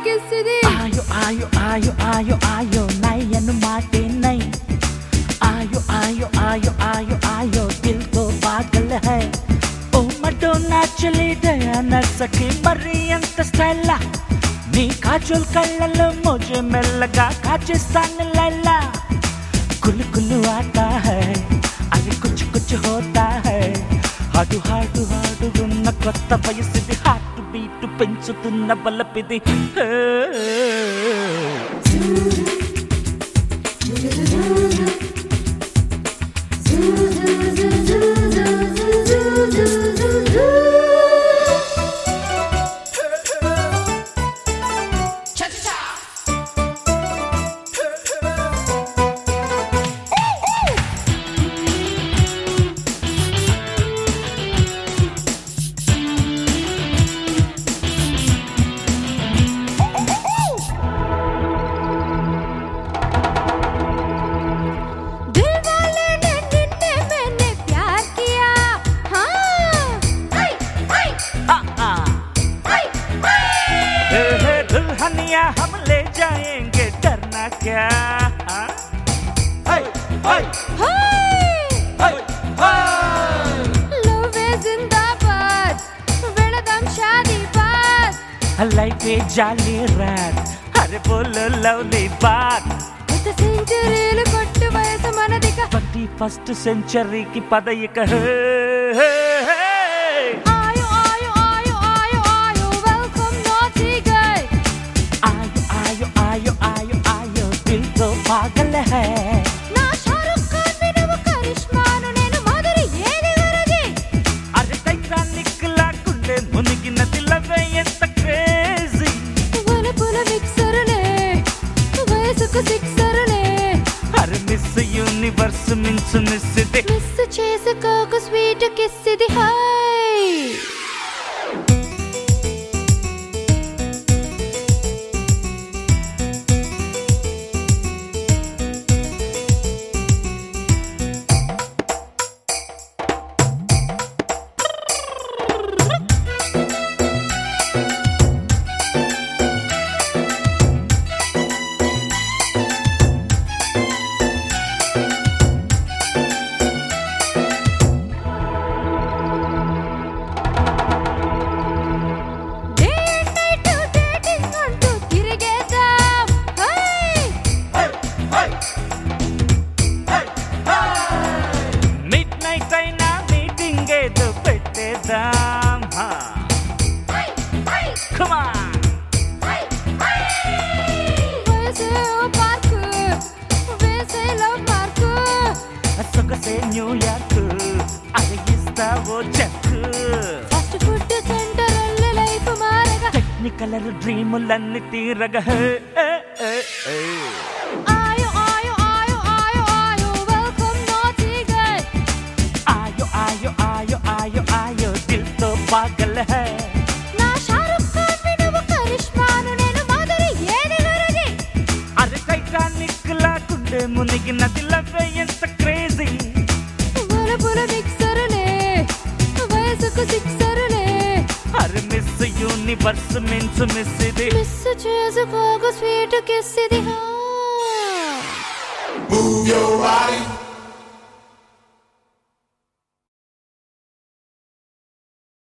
किसदी आयो आयो आयो आयो आयो नयन माटे नई आयो आयो आयो आयो आयो दिल तो पागल है ओ मडोना चली डयाना सखी मरी अंत स्टाइला नी काजल कल्ललो मुझे मेलगा काचिस्तान लैला कुल कुल आता है अरे कुछ कुछ होता है हाडू हाडू हाडू गुन्न కొత్త వయసుది హార్ట్ బీట్ పెంచుతున్న బలపిది दुल्हनिया हम ले जाएंगे डरना क्या लाइफ जाली रात अरे बोलो लवली बात సెంచరీలు కొట్టు వయసు మనదిక 21st సెంచరీ की పదయిక आयो आयो आयो आयो आयो वेलकम नॉटी गाय आयो आयो आयो आयो आयो दिल तो पागल है నా షారుఖ్ ఖాన్ వినవు కరిష్మాను నేను మాధురి ఏది వరది అరే టైటానిక్ లాగుండే మునిగినది లవే ఎంత క్రేజీ వలపుల మిక్సర్లే వయసుకు సిక్సర్లే అరే మిస్ యూనివర్స్ మించు మిస్ ఇది మిస్ చేసుకోకు స్వీట్ కిస్ ఇది హై Come on! సొగసే న్యూయార్క్ అడిగిస్తావో check fast food centre life మారగా టెక్నికల్ డ్రీములన్నీ తీరగా आयो आयो आयो आयो आयो वेलकम नॉटी गाय आयो आयो आयो आयो आयो दिल तो पागल है నా షారుఖ్ ఖాన్ వినవు కరిష్మాను నేను మాధురి ఏది వరది అరే టైటానిక్ లాగుండే మునిగినది లవే ఎంత క్రేజీ వలపుల మిక్సర్లే వయసుకు సిక్సర్లే అరే మిస్ యూనివర్స్ మించు మిస్ ఇది మిస్ చేసుకోకు స్వీట్ కిస్ ఇది Move your body.